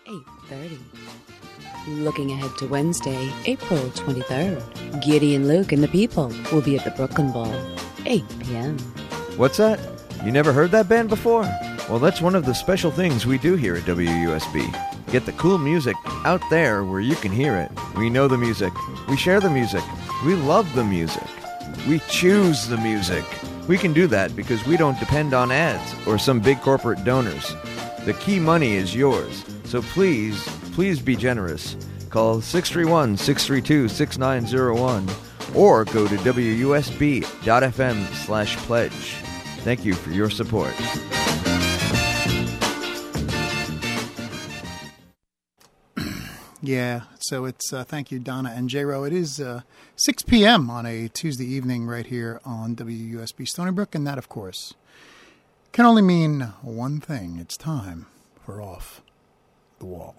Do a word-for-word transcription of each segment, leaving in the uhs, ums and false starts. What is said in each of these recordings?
eight thirty. Looking ahead to Wednesday, April twenty-third, Gideon Luke and the People will be at the Brooklyn Ball, eight p.m. What's that? You never heard that band before? Well, that's one of the special things we do here at W U S B. Get the cool music out there where you can hear it. We know the music. We share the music. We love the music. We choose the music. We can do that because we don't depend on ads or some big corporate donors. The key money is yours. So please, please be generous. Call six three one, six three two, six nine zero one or go to W U S B dot F M slash pledge. Thank you for your support. Yeah, so it's, uh, thank you, Donna and J-Ro. It is uh, six p.m. on a Tuesday evening right here on W U S B Stony Brook, and that, of course, can only mean one thing. It's time for Off the Wall.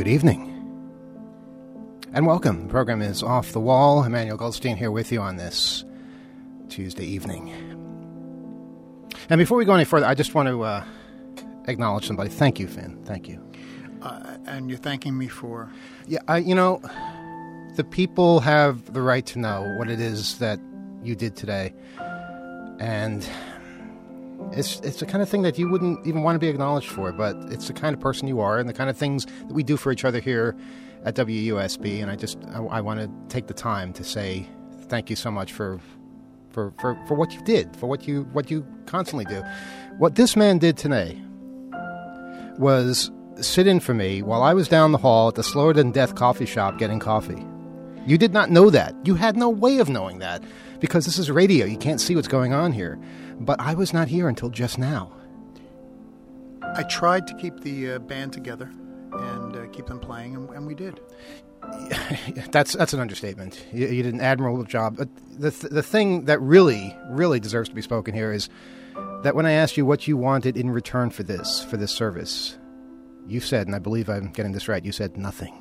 Good evening, and welcome. The program is Off the Wall. Emmanuel Goldstein here with you on this Tuesday evening. And before we go any further, I just want to uh, acknowledge somebody. Thank you, Finn. Thank you. Uh, and you're thanking me for? Yeah, I, you know, the people have the right to know what it is that you did today. And it's it's the kind of thing that you wouldn't even want to be acknowledged for, but it's the kind of person you are and the kind of things that we do for each other here at W U S B. And I just, I, I want to take the time to say thank you so much for, for, for, for what you did, for what you, what you constantly do. What this man did today was sit in for me while I was down the hall at the Slower Than Death coffee shop getting coffee. You did not know that. You had no way of knowing that because this is radio. You can't see what's going on here. But I was not here until just now. I tried to keep the uh, band together and uh, keep them playing, and, and we did. that's that's an understatement. You, you did an admirable job. But the th- the thing that really, really deserves to be spoken here is that when I asked you what you wanted in return for this, for this service, you said, and I believe I'm getting this right, you said nothing.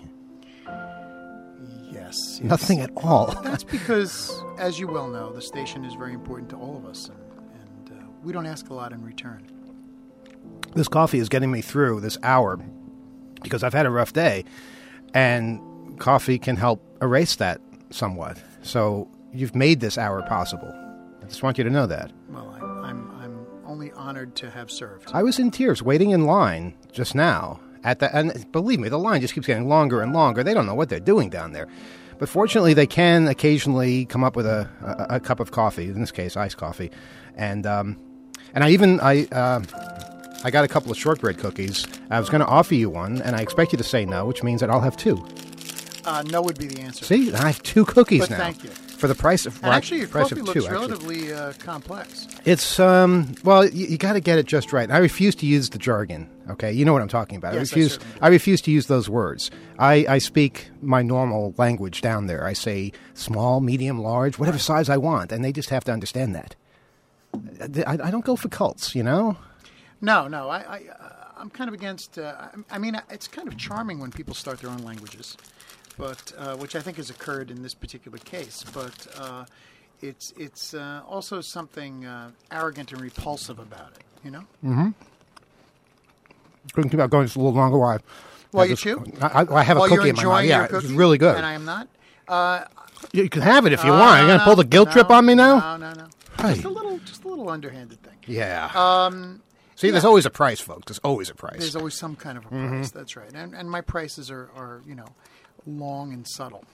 Yes. Nothing at all. That's because, as you well know, the station is very important to all of us, and, and uh, we don't ask a lot in return. This coffee is getting me through this hour because I've had a rough day, and coffee can help erase that somewhat. So you've made this hour possible. I just want you to know that. Well, I, I'm I'm only honored to have served. I was in tears waiting in line just now. At the, and believe me, the line just keeps getting longer and longer. They don't know what they're doing down there. But fortunately, they can occasionally come up with a, a, a cup of coffee, in this case, iced coffee. And um, and I even, I uh, I got a couple of shortbread cookies. I was going to offer you one, and I expect you to say no, which means that I'll have two. Uh, no would be the answer. See, I have two cookies but now. Thank you. For the price of, and actually, your price coffee of looks two, relatively uh, complex. It's, um, well, you, you got to get it just right. I refuse to use the jargon, okay? You know what I'm talking about. Yes, I refuse I, I refuse to use those words. I, I speak my normal language down there. I say small, medium, large, whatever size I want, and they just have to understand that. I, I don't go for cults, you know? No, no. I, I, I'm kind of against, uh, I, I mean, it's kind of charming when people start their own languages. But uh, which I think has occurred in this particular case, but uh, it's it's uh, also something uh, arrogant and repulsive about it, you know. Mm-hmm. Couldn't keep out going just a little longer. Why? Well, you chew. I, I have While a cookie you're in my mouth. enjoying Yeah, your cookie, it's really good. and I am not. Uh, you can have it if you uh, want. You're gonna no, pull the guilt no, trip on me now? No, no, no. Hey. Just a little, just a little underhanded thing. Yeah. Um, See, yeah. There's always a price, folks. There's always a price. There's always some kind of a price. Mm-hmm. That's right. And and my prices are, are you know, long and subtle.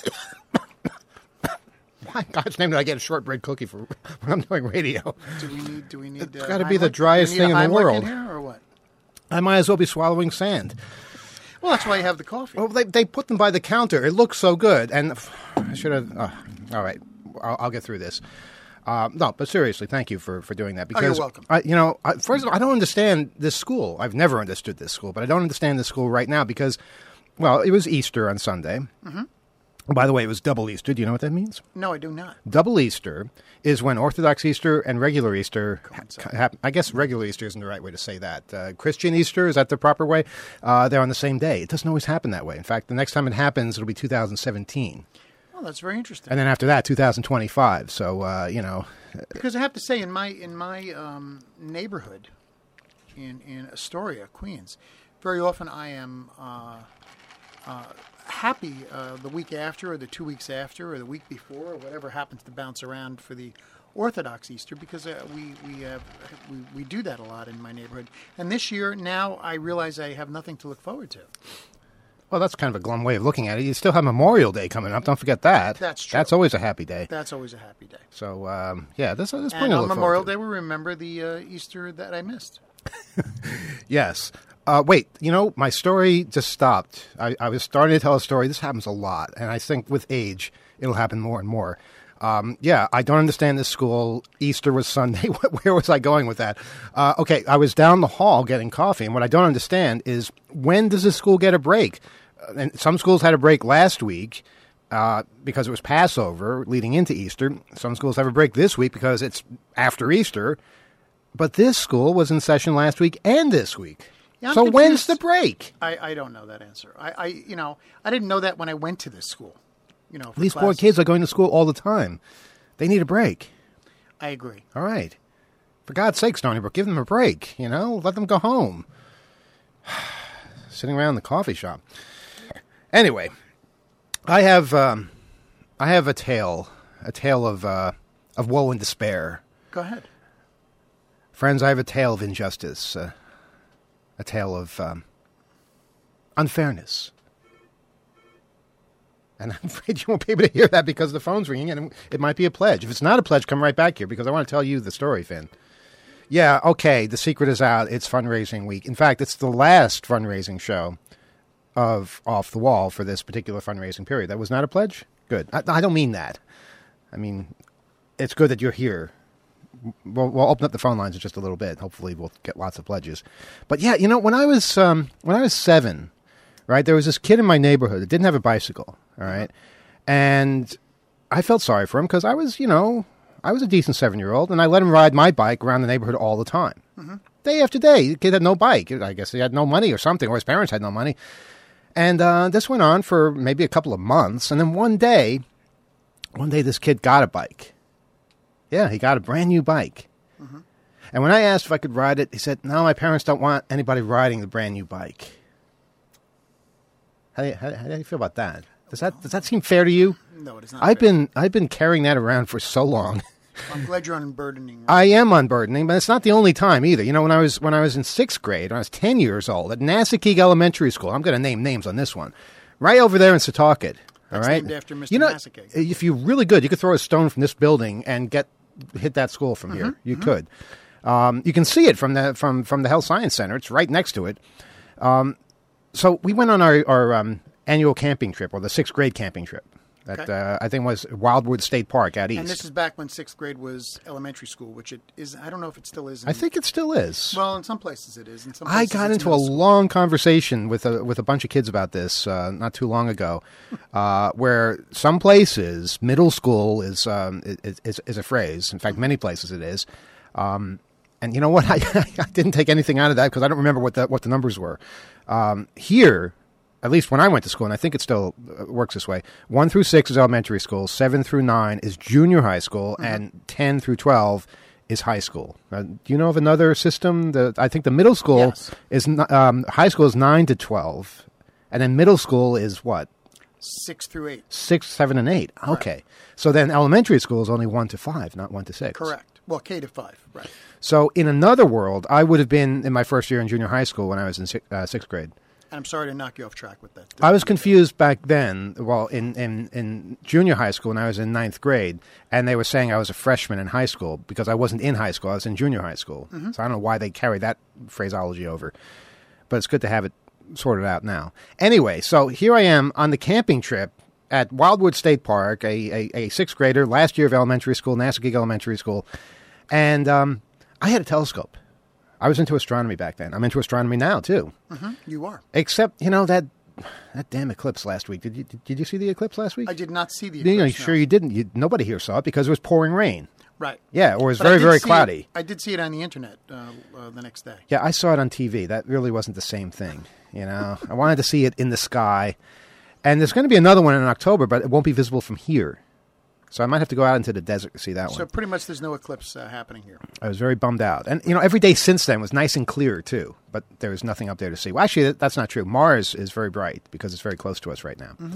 Why in God's name did I get a shortbread cookie for when I'm doing radio? Do we need? Do we need? It's uh, got to be the Heimlich? driest Do we need thing a in the Heimlich world. In here or what? I might as well be swallowing sand. Well, that's why you have the coffee. Well, they they put them by the counter. It looks so good, and I should have. Uh, all right, I'll, I'll get through this. Uh, no, but seriously, thank you for, for doing that. Because, oh, you're welcome. I, you know, I, first of all, I don't understand this school. I've never understood this school, but I don't understand this school right now because, well, it was Easter on Sunday. Mm-hmm. By the way, it was double Easter. Do you know what that means? No, I do not. Double Easter is when Orthodox Easter and regular Easter Coincide. happen. I guess regular Easter isn't the right way to say that. Uh, Christian Easter, is that the proper way? Uh, they're on the same day. It doesn't always happen that way. In fact, the next time it happens, it'll be two thousand seventeen. Oh, that's very interesting. And then after that, two thousand twenty-five. So, uh, you know. Because I have to say, in my in my um, neighborhood, in, in Astoria, Queens, very often I am uh, uh, happy uh, the week after or the two weeks after or the week before or whatever happens to bounce around for the Orthodox Easter because uh, we we, have, we we do that a lot in my neighborhood. And this year, now I realize I have nothing to look forward to. Well, that's kind of a glum way of looking at it. You still have Memorial Day coming up. Don't forget that. That's true. That's always a happy day. That's always a happy day. So, um, yeah, there's, there's plenty And to on look Memorial forward to. Day, we remember the uh, Easter that I missed. Yes. Uh, wait, you know, my story just stopped. I, I was starting to tell a story. This happens a lot, and I think with age, it'll happen more and more. Um, yeah, I don't understand this school. Easter was Sunday. Where was I going with that? Uh, okay, I was down the hall getting coffee, and what I don't understand is when does this school get a break? Uh, and some schools had a break last week uh, because it was Passover leading into Easter. Some schools have a break this week because it's after Easter. But this school was in session last week and this week. Yeah, I'm so confused. when's the break? I, I don't know that answer. I, I you know I didn't know that when I went to this school. You know, for These poor classes. kids are going to school all the time. They need a break. I agree. All right. For God's sake, Stony Brook, give them a break. You know, let them go home. Sitting around the coffee shop. Anyway, I have um, I have a tale, a tale of uh, of woe and despair. Go ahead. Friends, I have a tale of injustice, uh, a tale of um, unfairness. And I'm afraid you won't be able to hear that because the phone's ringing, and it might be a pledge. If it's not a pledge, come right back here because I want to tell you the story, Finn. Yeah, okay, the secret is out. It's fundraising week. In fact, it's the last fundraising show of Off the Wall for this particular fundraising period. That was not a pledge? Good. I, I don't mean that. I mean, it's good that you're here. We'll, we'll open up the phone lines in just a little bit. Hopefully we'll get lots of pledges. But yeah, you know, when I was um, when I was seven, right, there was this kid in my neighborhood that didn't have a bicycle, all right? And I felt sorry for him because I was, you know, I was a decent seven-year-old, and I let him ride my bike around the neighborhood all the time. Mm-hmm. Day after day, the kid had no bike. I guess he had no money or something, or his parents had no money. And uh, this went on for maybe a couple of months, and then one day, one day this kid got a bike. Yeah, he got a brand new bike. Mm-hmm. And when I asked if I could ride it, he said, no, my parents don't want anybody riding the brand new bike. How do you, how, how do you feel about that? Does that does that seem fair to you? No, it is not. I've fair. been I've been carrying that around for so long. I'm glad you're unburdening. I am unburdening, but it's not the only time either. You know, when I was when I was in sixth grade, when I was ten years old at Nassakeag Elementary School, I'm going to name names on this one, right over there in Setauket. All That's right, named after Mister You know, Nassakeag. if you're really good, you could throw a stone from this building and get hit that school from here. You mm-hmm. could. Um, you can see it from the from from the Health Science Center. It's right next to it. Um, so we went on our our um, annual camping trip, or the sixth grade camping trip. That Okay. uh, I think was Wildwood State Park out east. And this is back when sixth grade was elementary school, which it is. I don't know if it still is. In, I think it still is. Well, in some places it is. In some I places got it's into a middle school. long conversation with a with a bunch of kids about this uh, not too long ago, uh, where some places middle school is, um, is is is a phrase. In fact, many places it is. Um, and you know what? I, I didn't take anything out of that because I don't remember what the what the numbers were. Um, here, at least when I went to school, and I think it still works this way, one through six is elementary school, seven through nine is junior high school, mm-hmm. and ten through twelve is high school. Uh, do you know of another system? The, I think the middle school Yes. is, um, high school is nine to twelve, and then middle school is what? Six through eight. Six, seven, and eight. Okay. So then elementary school is only one to five, not one to six. Correct. Well, K to five. Right. So in another world, I would have been in my first year in junior high school when I was in six, uh, sixth grade. And I'm sorry to knock you off track with that. I was confused back then, well, in, in, in junior high school when I was in ninth grade, and they were saying I was a freshman in high school because I wasn't in high school. I was in junior high school. Mm-hmm. So I don't know why they carry that phraseology over. But it's good to have it sorted out now. Anyway, so here I am on the camping trip at Wildwood State Park, a, a, a sixth grader, last year of elementary school, Nassakeag Elementary School, and um, I had a telescope. I was into astronomy back then. I'm into astronomy now, too. Mm-hmm. You are. Except, you know, that that damn eclipse last week. Did you did, did you see the eclipse last week? I did not see the You know, eclipse. sure no. you didn't. You, nobody here saw it because it was pouring rain. Right. Yeah, or it was But I very, did very see cloudy. It, I did see it on the internet uh, uh, the next day. Yeah, I saw it on T V. That really wasn't the same thing, you know. I wanted to see it in the sky. And there's going to be another one in October, but it won't be visible from here. So I might have to go out into the desert to see that So one. pretty much there's no eclipse uh, happening here. I was very bummed out. And, you know, every day since then was nice and clear, too. But there was nothing up there to see. Well, actually, that, that's not true. Mars is very bright because it's very close to us right now. Mm-hmm.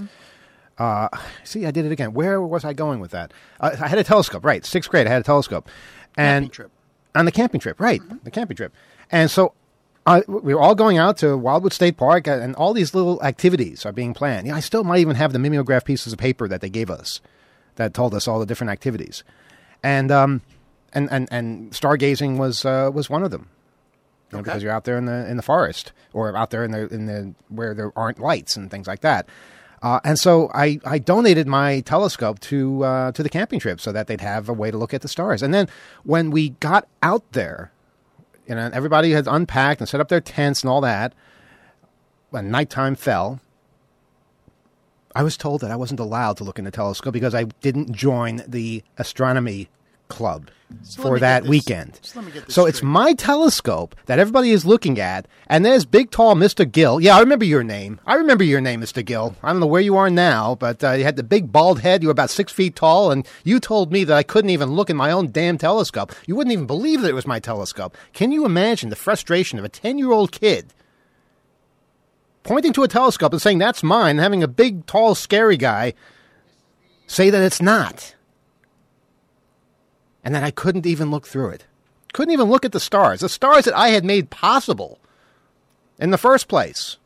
Uh, see, I did it again. Where was I going with that? Uh, I had a telescope, right. Sixth grade, I had a telescope. And Camping trip. On the camping trip, right. Mm-hmm. The camping trip. And so uh, we were all going out to Wildwood State Park, and all these little activities are being planned. Yeah, I still might even have the mimeograph pieces of paper that they gave us that told us all the different activities. And um, and, and, and stargazing was uh, was one of them. You know, Okay. because you're out there in the in the forest, or out there in the in the where there aren't lights and things like that. Uh, and so I, I donated my telescope to uh, to the camping trip so that they'd have a way to look at the stars. And then when we got out there, you know, everybody had unpacked and set up their tents and all that. When nighttime fell, I was told that I wasn't allowed to look in the telescope because I didn't join the astronomy club So let for me that get this- weekend. just let me get this So it's straight. my telescope that everybody is looking at, and there's big, tall Mister Gill. Yeah, I remember your name. I remember your name, Mister Gill. I don't know where you are now, but uh, you had the big, bald head. You were about six feet tall, and you told me that I couldn't even look in my own damn telescope. You wouldn't even believe that it was my telescope. Can you imagine the frustration of a ten-year-old kid pointing to a telescope and saying, that's mine, and having a big, tall, scary guy say that it's not? And that I couldn't even look through it. Couldn't even look at the stars. The stars that I had made possible in the first place.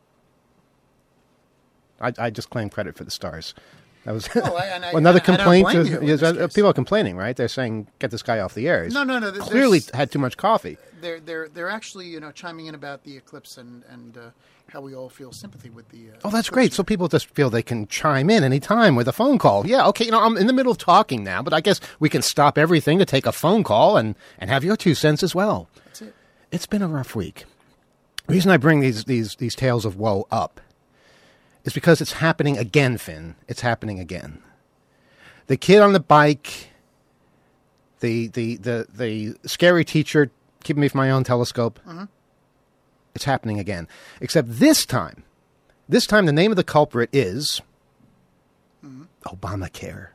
I, I just claim credit for the stars. That was Oh, I- and I- another I don't complaint. blame to- you in yes, this uh, case. people are complaining, right? They're saying, get this guy off the air. He's No, no, no. th- clearly there's- had too much coffee. They're they're they're actually you know chiming in about the eclipse and and uh, how we all feel sympathy with the. Uh, Oh, that's eclipse great. So here. people just feel they can chime in any time with a phone call. Yeah, okay, you know, I'm in the middle of talking now, but I guess we can stop everything to take a phone call and, and have your two cents as well. That's it. It's been a rough week. The reason I bring these, these, these tales of woe up is because it's happening again, Finn. It's happening again. The kid on the bike, the the the, the scary teacher keeping me from my own telescope. Mm-hmm. It's happening again. Except this time, this time the name of the culprit is Mm-hmm. Obamacare.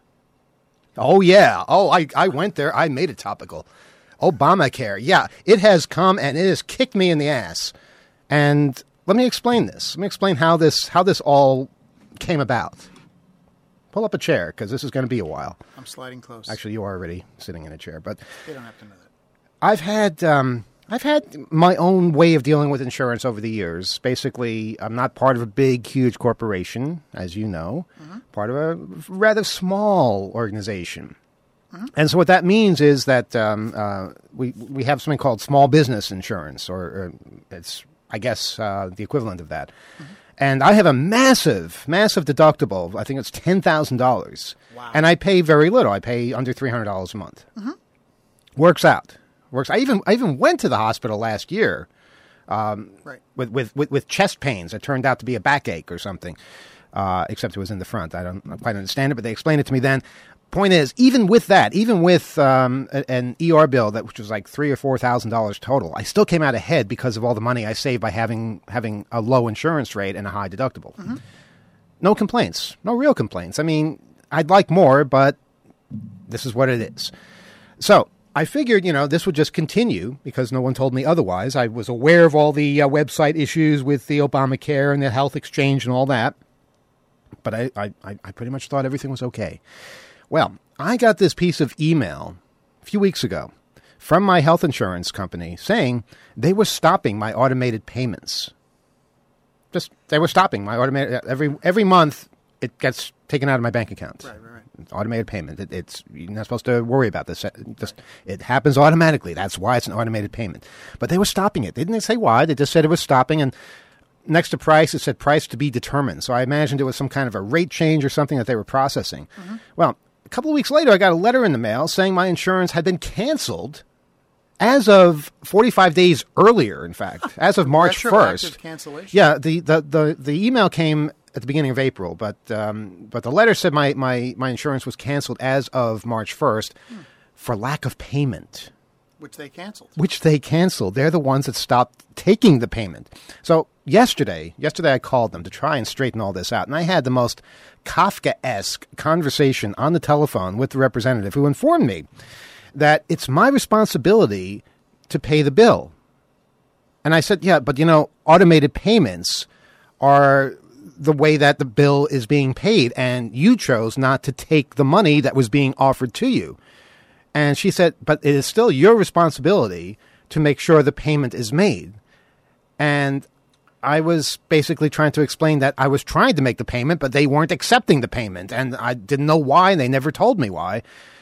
Oh, yeah. Oh, I, I went there. I made it topical. Obamacare. Yeah, it has come and it has kicked me in the ass. And let me explain this. Let me explain how this how this all came about. Pull up a chair, because this is going to be a while. I'm sliding close. Actually, you are already sitting in a chair. But they don't have to know that. I've had um, I've had my own way of dealing with insurance over the years. Basically, I'm not part of a big, huge corporation, as you know. Mm-hmm. Part of a rather small organization. Mm-hmm. And so what that means is that um, uh, we we have something called small business insurance, or, or it's, I guess, uh, the equivalent of that. Mm-hmm. And I have a massive, massive deductible. I think it's ten thousand dollars. Wow. And I pay very little. I pay under three hundred dollars a month. Mm-hmm. Works out. Works. I even I even went to the hospital last year um, Right. with, with, with, with chest pains. It turned out to be a backache or something, uh, except it was in the front. I don't quite understand it, but they explained it to me then. Point is, even with that, even with um, a- an E R bill that which was like three or four thousand dollars total, I still came out ahead because of all the money I saved by having having a low insurance rate and a high deductible. Mm-hmm. No complaints, no real complaints. I mean, I'd like more, but this is what it is. So I figured, you know, this would just continue because no one told me otherwise. I was aware of all the uh, website issues with the Obamacare and the health exchange and all that, but I, I, I pretty much thought everything was okay. Well, I got this piece of email a few weeks ago from my health insurance company saying they were stopping my automated payments. Just, they were stopping my automated, every every month it gets taken out of my bank account. Right, right, right. It's automated payment. It, it's, you're not supposed to worry about this. It just, it happens automatically. That's why it's an automated payment. But they were stopping it. They didn't say why. They just said it was stopping, and next to price, it said price to be determined. So I imagined it was some kind of a rate change or something that they were processing. Mm-hmm. Well, a couple of weeks later, I got a letter in the mail saying my insurance had been canceled as of forty-five days earlier, in fact, as of March Retroactive first. cancellation. Yeah, the, the, the, the email came at the beginning of April, but um, but the letter said my, my, my insurance was canceled as of March first hmm. for lack of payment. Which they canceled. Which they canceled. They're the ones that stopped taking the payment. So yesterday, yesterday I called them to try and straighten all this out. And I had the most Kafka-esque conversation on the telephone with the representative who informed me that it's my responsibility to pay the bill. And I said, yeah, but you know, automated payments are the way that the bill is being paid. And you chose not to take the money that was being offered to you. And she said, but it is still your responsibility to make sure the payment is made. And I was basically trying to explain that I was trying to make the payment, but they weren't accepting the payment. And I didn't know why, and they never told me why.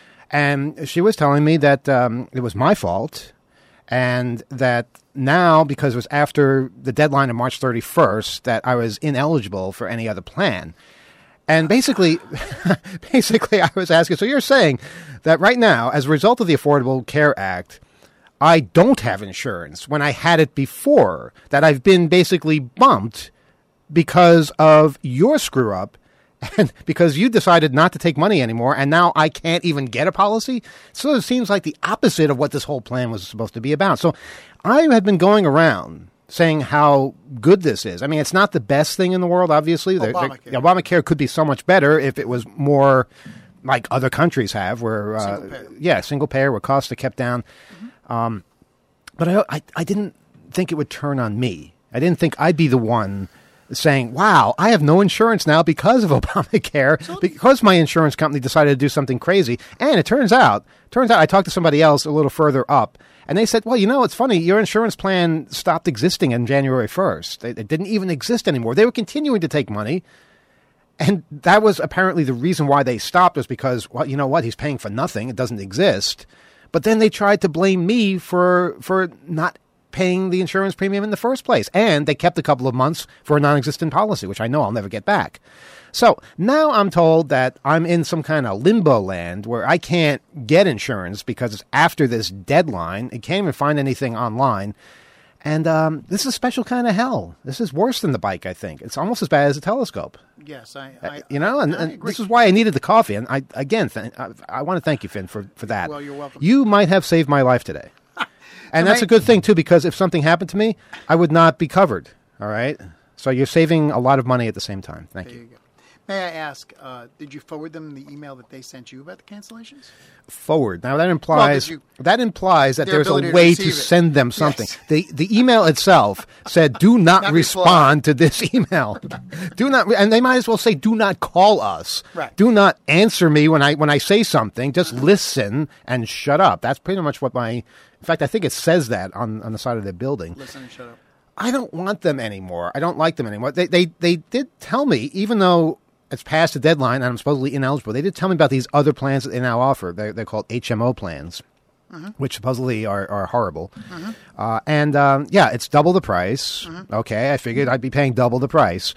And she was telling me that um, it was my fault, and that now, because it was after the deadline of March thirty-first, that I was ineligible for any other plan. And basically, basically, I was asking, so you're saying that right now, as a result of the Affordable Care Act, I don't have insurance when I had it before, that I've been basically bumped because of your screw-up and because you decided not to take money anymore, and now I can't even get a policy. So it seems like the opposite of what this whole plan was supposed to be about. So I had been going around saying how good this is. I mean, it's not the best thing in the world, obviously. Obamacare. The, the, Obamacare could be so much better if it was more like other countries have, where, uh, single payer. yeah, single payer, where costs are kept down. Mm-hmm. Um, but I, I, I didn't think it would turn on me. I didn't think I'd be the one saying, wow, I have no insurance now because of Obamacare, so, because my insurance company decided to do something crazy. And it turns out, turns out I talked to somebody else a little further up, and they said, well, you know, it's funny, your insurance plan stopped existing on January first. It, it didn't even exist anymore. They were continuing to take money, and that was apparently the reason why they stopped, was because, well, you know what, he's paying for nothing. It doesn't exist. But then they tried to blame me for for not paying the insurance premium in the first place. And they kept a couple of months for a non-existent policy, which I know I'll never get back. So now I'm told that I'm in some kind of limbo land where I can't get insurance because it's after this deadline. I can't even find anything online. And um, this is a special kind of hell. This is worse than the bike, I think. It's almost as bad as a telescope. Yes, I, I you know, and, I and agree. This is why I needed the coffee. And I again, th- I, I want to thank you, Finn, for, for that. Well, you're welcome. You might have saved my life today. And So that's may- a good thing, too, because if something happened to me, I would not be covered. All right? So you're saving a lot of money at the same time. Thank There you. you go. May I ask, uh, did you forward them the email that they sent you about the cancellations? Forward. Now, that implies you- that implies that Their there's ability a to way to receive it. send them something. Yes. The the email itself said, do not, Not respond to this email. Do not, and they might as well say, do not call us. Right. Do not answer me when I when I say something. Just listen and shut up. That's pretty much what my, in fact, I think it says that on, on the side of their building. Listen and shut up. I don't want them anymore. I don't like them anymore. They they they did tell me, even though it's past the deadline and I'm supposedly ineligible, they did tell me about these other plans that they now offer. They're, they're called H M O plans, mm-hmm. which supposedly are, are horrible. Mm-hmm. Uh, and, um, yeah, it's double the price. Mm-hmm. Okay, I figured I'd be paying double the price.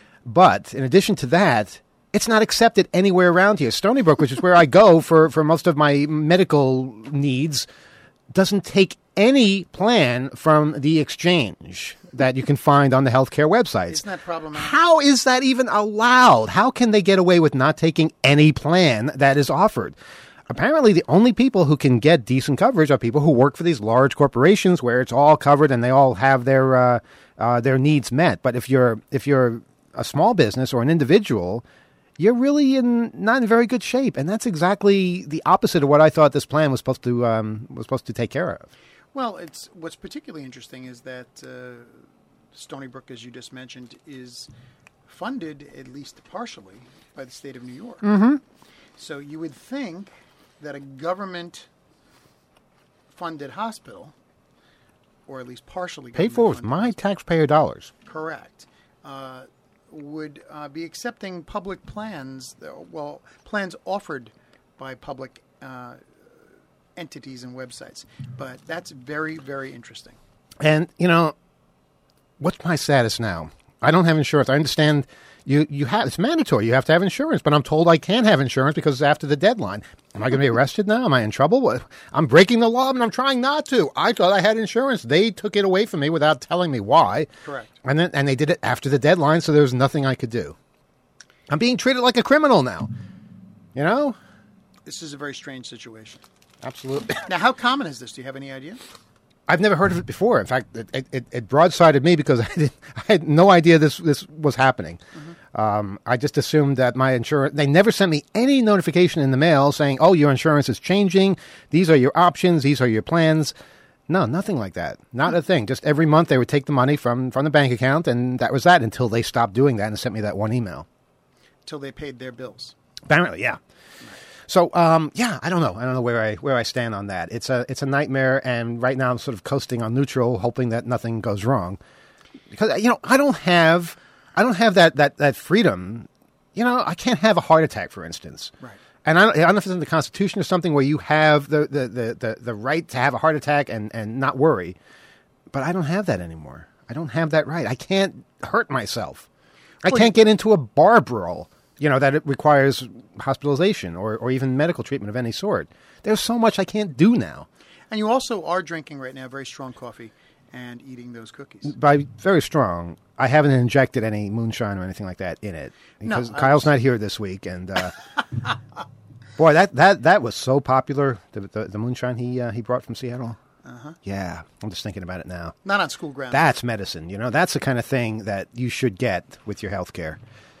But in addition to that, it's not accepted anywhere around here. Stony Brook, which is where I go for, for most of my medical needs, doesn't take any plan from the exchange that you can find on the healthcare websites. Isn't that problematic? How is that even allowed? How can they get away with not taking any plan that is offered? Apparently, the only people who can get decent coverage are people who work for these large corporations where it's all covered and they all have their uh, uh, their needs met. But if you're if you're a small business or an individual, you're really in not in very good shape, and that's exactly the opposite of what I thought this plan was supposed to um, was supposed to take care of. Well, it's what's particularly interesting is that uh, Stony Brook, as you just mentioned, is funded at least partially by the state of New York. Mm-hmm. So you would think that a government-funded hospital, or at least partially Paid for with government-funded my taxpayer dollars. correct, uh, would uh, be accepting public plans, uh, well, plans offered by public uh, entities and websites. But that's very, very interesting. And, you know, what's my status now? I don't have insurance. I understand you, you have, it's mandatory. You have to have insurance, but I'm told I can't have insurance because it's after the deadline. Am I going to be arrested now? Am I in trouble? What? I'm breaking the law, and I'm trying not to. I thought I had insurance. They took it away from me without telling me why. Correct. And then, and they did it after the deadline, so there was nothing I could do. I'm being treated like a criminal now. You know? This is a very strange situation. Absolutely. Now, how common is this? Do you have any idea? I've never heard of it before. In fact, it, it, it broadsided me because I, didn't, I had no idea this this was happening. Mm-hmm. Um, I just assumed that my insurance, they never sent me any notification in the mail saying, oh, your insurance is changing. These are your options. These are your plans. No, nothing like that. Not a thing. Just every month they would take the money from, from the bank account, and that was that until they stopped doing that and sent me that one email. Till they paid their bills. Apparently, yeah. So, um, yeah, I don't know. I don't know where I where I stand on that. It's a it's a nightmare, and right now I'm sort of coasting on neutral, hoping that nothing goes wrong. Because you know, I don't have I don't have that that, that freedom. You know, I can't have a heart attack, for instance. Right. And I don't, I don't know if it's in the Constitution or something where you have the the, the, the, the right to have a heart attack and, and not worry. But I don't have that anymore. I don't have that right. I can't hurt myself. I Well, can't get into a bar brawl. You know, that it requires hospitalization or, or even medical treatment of any sort. There's so much I can't do now. And you also are drinking right now very strong coffee. and eating those cookies. By very strong, I haven't injected any moonshine or anything like that in it. Because No, Kyle's was... not here this week. And uh, boy, that, that, that was so popular, the, the, the moonshine he uh, he brought from Seattle. Uh-huh. Yeah, I'm just thinking about it now. Not on school grounds. That's medicine. You know, that's the kind of thing that you should get with your health care.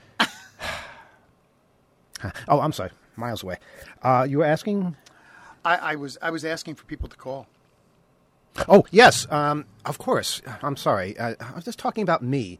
Oh, I'm sorry. Miles away. Uh, you were asking? I, I was I was asking for people to call. Oh, yes. Um, of course. I'm sorry. I, I was just talking about me.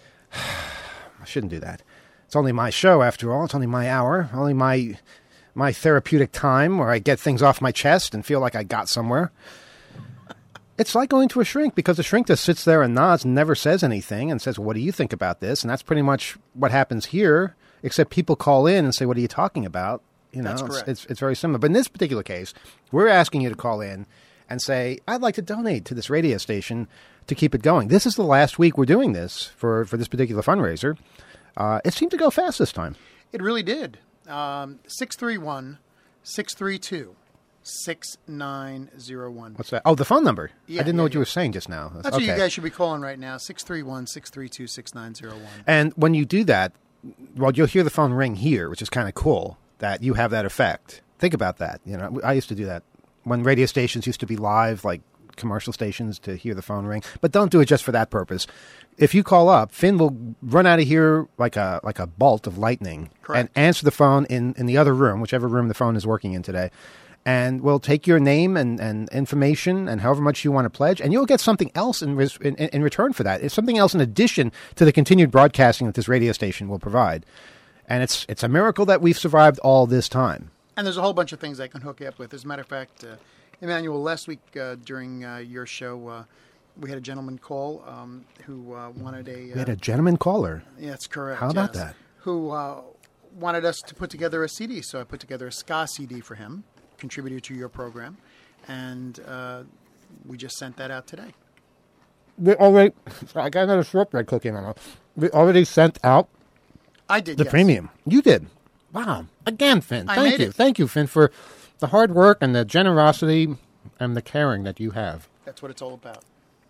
I shouldn't do that. It's only my show, after all. It's only my hour. Only my my therapeutic time where I get things off my chest and feel like I got somewhere. It's like going to a shrink, because the shrink just sits there and nods and never says anything and says, what do you think about this? And that's pretty much what happens here, except people call in and say, what are you talking about? You know, That's it's, correct. it's it's very similar. But in this particular case, we're asking you to call in and say, I'd like to donate to this radio station to keep it going. This is the last week we're doing this for, for this particular fundraiser. Uh, it seemed to go fast this time. It really did. Um, six three one, six three two, six nine zero one. What's that? Oh, the phone number. Yeah, I didn't know yeah, what you yeah. were saying just now. That's okay. what you guys should be calling right now, six three one, six three two, six nine zero one. And when you do that, well, you'll hear the phone ring here, which is kind of cool that you have that effect. Think about that. You know, I used to do that when radio stations used to be live, like commercial stations, to hear the phone ring. But don't do it just for that purpose. If you call up, Finn will run out of here like a like a bolt of lightning. Correct. And answer the phone in, in the other room, whichever room the phone is working in today. And we'll take your name and, and information and however much you want to pledge, and you'll get something else in, res- in in return for that. It's something else in addition to the continued broadcasting that this radio station will provide. And it's it's a miracle that we've survived all this time. And there's a whole bunch of things I can hook you up with. As a matter of fact, uh, Emmanuel, last week uh, during uh, your show, uh, we had a gentleman call um, who uh, wanted a... Uh, We had a gentleman caller. Yeah, that's correct. How about yes, that? Who uh, wanted us to put together a C D. So I put together a ska C D for him, contributed to your program, and uh, we just sent that out today. We already... I got another shortbread cookie on it. We already sent out I did, the yes. premium. You did. Wow. Again, Finn. I Thank made you. it. Thank you, Finn, for the hard work and the generosity and the caring that you have. That's what it's all about.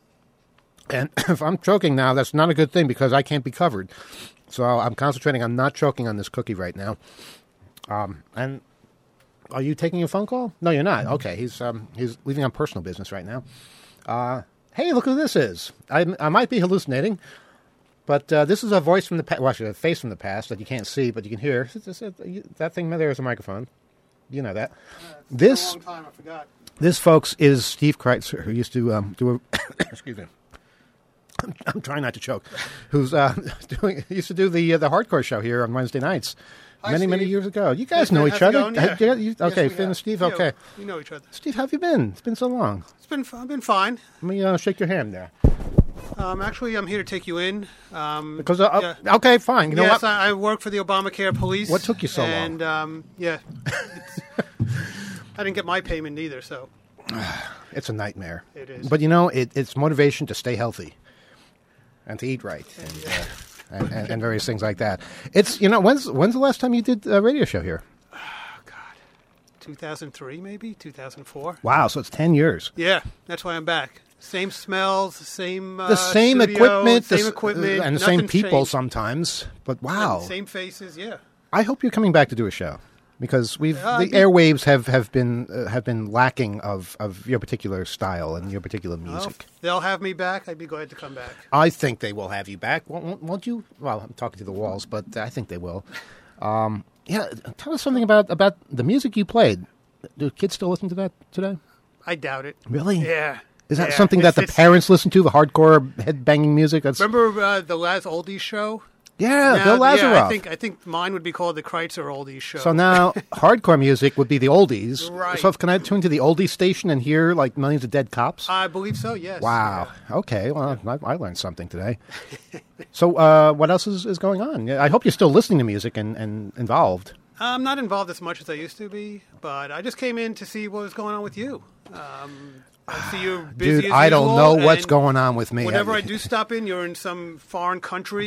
And if I'm choking now, that's not a good thing because I can't be covered. So I'm concentrating on not choking on this cookie right now. Um, and are you taking a phone call? No, you're not. Okay, he's um, he's leaving on personal business right now. Uh, hey, look who this is. I, I might be hallucinating, but uh, this is a voice from the past. Well, actually, a face from the past that you can't see, but you can hear. That thing there is a microphone. You know that. Uh, it's This been a long time, I forgot. This, folks, is Steve Kreitzer, who used to um, do a... excuse me. I'm, I'm trying not to choke. Who's uh, doing? Used to do the uh, the hardcore show here on Wednesday nights, Hi, many many Steve. years ago. You guys Hey, know Finn, each how's it other. going? Yeah. Have you- you- Yes, okay, we Finn and have. Steve. Yeah, Okay, we know each other. Steve, how have you been? It's been so long. It's been I've been fine. Let me uh, shake your hand there. Um, actually, I'm here to take you in. Um, Because uh, yeah. okay, fine. You know yes, what? I, I work for the Obamacare police. What took you so long? And um, yeah, it's, I didn't get my payment either. So It's a nightmare. It is. But you know, it, it's motivation to stay healthy and to eat right and, uh, and, and, and various things like that. It's you know, when's when's the last time you did a radio show here? two thousand three, maybe two thousand four. Wow, so it's ten years. Yeah, that's why I'm back. Same smells, same uh, The same studio, equipment, the same s- equipment, and the same nothing's people changed. sometimes. But wow, Same faces. Yeah. I hope you're coming back to do a show because we've Uh, the I'd be- airwaves have have been uh, have been lacking of, of your particular style and your particular Well, music. if they'll have me back. I'd be glad to come back. I think they will have you back, won't, won't- won't you? Well, I'm talking to the walls, but I think they will. Um, yeah, tell us something about about the music you played. Do kids still listen to that today? I doubt it. Really? Yeah. Is that Yeah. something that It's- the it's- parents listen to? The hardcore head banging music? That's Remember uh, the last Oldies show? yeah, Now- Bill Lazaroff. Yeah, I think I think mine would be called the Kreitzer Oldies show. So now, hardcore music would be the oldies. Right. So can I tune to the oldies station and hear like Millions of Dead Cops? I believe so. Yes. Wow. Okay. Well, I, I learned something today. So, uh, what else is, is going on? I hope you're still listening to music and, and involved. I'm not involved as much as I used to be, but I just came in to see what was going on with you. Um, I see you're busy Dude, as I don't usual, know what's and going on with me. Whenever I do stop in, you're in some foreign country,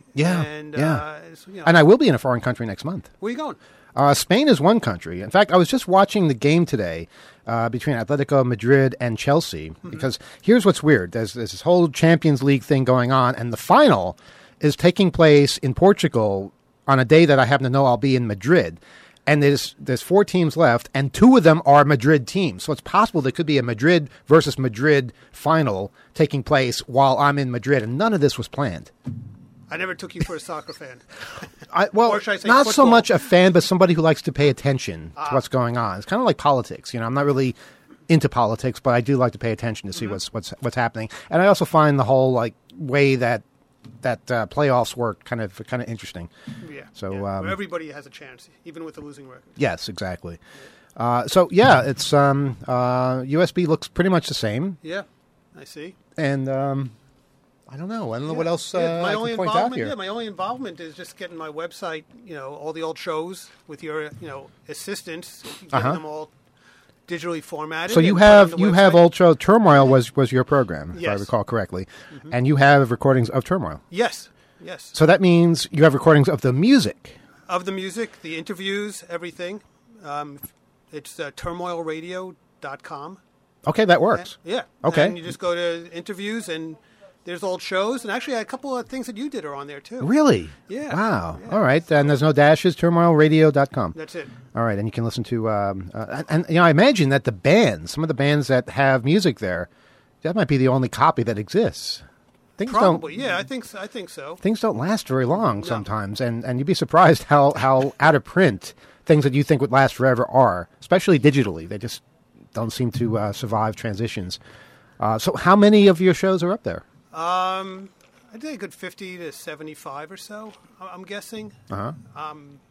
Yeah, and, yeah. Uh, so, you know, And I will be in a foreign country next month. where are you going? Uh, Spain is one country. In fact, I was just watching the game today uh, between Atletico Madrid and Chelsea, mm-hmm. because here's what's weird. There's, there's this whole Champions League thing going on, and the final is taking place in Portugal on a day that I happen to know I'll be in Madrid. And there's there's four teams left, and two of them are Madrid teams. So it's possible there could be a Madrid versus Madrid final taking place while I'm in Madrid, and none of this was planned. I never took you for a soccer fan. I, well, Or should I say not so football? much a fan, but somebody who likes to pay attention Ah. to what's going on. It's kind of like politics. You know, I'm not really into politics, but I do like to pay attention to see Mm-hmm. what's what's what's happening. And I also find the whole like way that that uh, playoffs work kind of kind of interesting. Yeah. So, yeah. um, Where everybody has a chance, even with the losing record. Yes, exactly. Uh, so yeah, it's um, uh, U S B looks pretty much the same, Yeah, I see. and um, I don't know. I don't know what Yeah. else uh, Yeah, my I only can point out involvement, here. Yeah, my only involvement is just getting my website, you know, all the old shows with your, you know, assistance, getting Uh-huh. them all digitally formatted. So you and put on have the you have website. old show Turmoil was was your program, if I Yes. Mm-hmm. recall correctly, and you have recordings of Turmoil. Yes, yes. So that means you have recordings of the music. Of the music, the interviews, everything. Um, it's uh, turmoil radio dot com. Okay, that works. Yeah. Okay. And you just go to interviews, and there's old shows. And actually, a couple of things that you did are on there, too. Really? Yeah. Wow. Yeah. All right. And there's no dashes. turmoil radio dot com. That's it. All right, and you can listen to, um, uh, and, and you know, I imagine that the bands, some of the bands that have music there, that might be the only copy that exists. Things Probably, don't, yeah, I think so. I think so. things don't last very long sometimes, and, and you'd be surprised how, how out of print things that you think would last forever are, especially digitally. They just don't seem to uh, survive transitions. Uh, so how many of your shows are up there? Um, I'd say a good fifty to seventy-five or so, I- I'm guessing. Uh-huh. Um,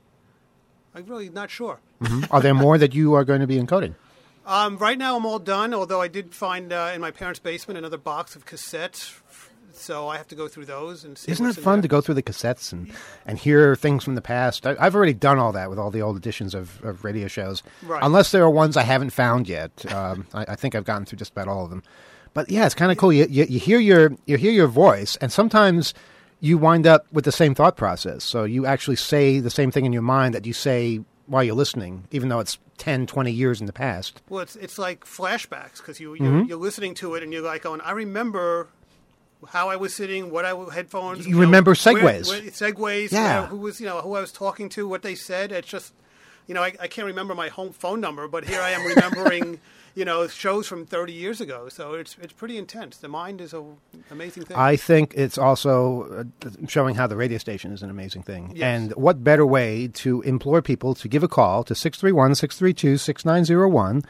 I'm really not sure. Are there more that you are going to be encoding? Um, right now, I'm all done, although I did find uh, in my parents' basement another box of cassettes, so I have to go through those and see Isn't what's it in fun there. to go through the cassettes and, and hear things from the past? I, I've already done all that with all the old editions of, of radio shows. Right. Unless there are ones I haven't found yet. Um, I, I think I've gotten through just about all of them. But yeah, it's kind of cool. You, you, you hear your you hear your voice, and sometimes you wind up with the same thought process. So you actually say the same thing in your mind that you say while you're listening, even though it's ten, twenty years in the past. Well, it's it's like flashbacks because you Mm-hmm. you're, you're listening to it and you're like going, I remember how I was sitting, what I w- headphones. You remember where- segues. where- segues. Yeah. where- who was you know who I was talking to, what they said. It's just you know I, I can't remember my home phone number, but here I am remembering you know shows from thirty years ago. So it's it's pretty intense. The mind is an amazing thing. I think it's also uh, showing how the radio station is an amazing thing. Yes. And what better way to implore people to give a call to six three one, six three two, six nine zero one